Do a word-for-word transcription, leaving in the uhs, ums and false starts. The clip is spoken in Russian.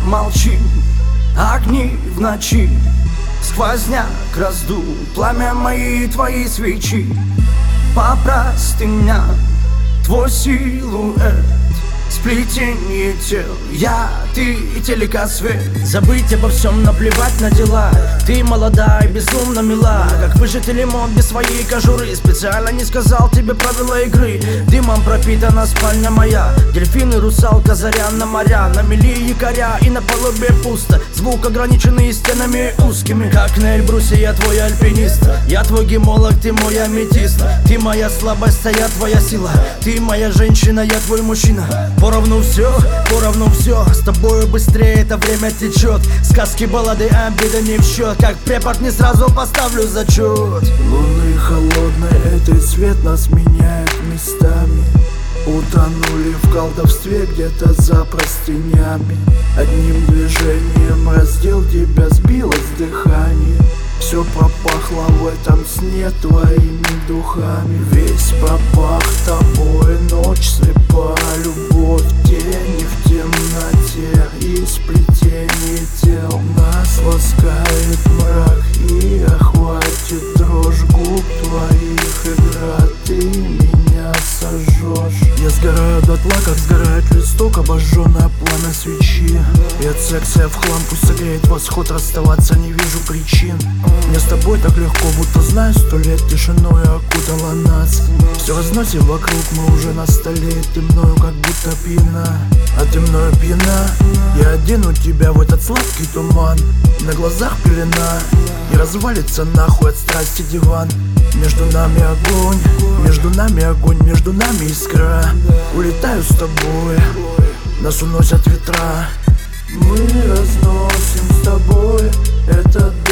молчим, огни в ночи. Сквозняк раздул пламя мои твои свечи. По простыням твой силуэт, сплетение тел, я, ты и телекосвет. Забыть обо всем, наплевать на дела. Ты молода и безумно мила, как выжатый лимон без своей кожуры. Специально не сказал тебе правила игры. Дымом пропитана спальня моя. Дельфины, русалка, заря на моря. На мели якоря и на палубе пусто. Звук ограниченный стенами узкими. Как на Эльбрусе я твой альпинист. Я твой гемолог, ты мой аметист. Ты моя слабость, а я твоя сила. Ты моя женщина, я твой мужчина. Поровну все, поровну все. С тобою быстрее это время течет. Сказки, баллады, обида не в счет. Как препод не сразу поставлю зачет. Луны холодной, этот цвет нас меняет местами. Утонули в колдовстве где-то за простынями. Одним движением раздел тебя, сбилось дыхание. Все пропахло в этом сне твоими духами. Весь пропах тобой, ночь слепа, любовь, тени в темноте и сплетение тел. Нас ласкает мрак и охватит дрожь губ твоих. Игра, ты меня сожжешь. Я сгораю дотла, как сгорает листок, обожженное пламя свечи. И от секса в хлам, пусть согреет восход, расставаться не вижу причин. Мне с тобой так легко, будто знаю, сто лет тишиной окутала нас. Все разносим вокруг, мы уже на столе. Ты мною как будто пьяна, а ты мною пьяна. Я одену тебя в этот сладкий туман. На глазах пелена, и развалится нахуй от страсти диван. Между нами огонь, между нами огонь, между нами искра. Улетаю с тобой, нас уносят ветра. Мы разносим с тобой этот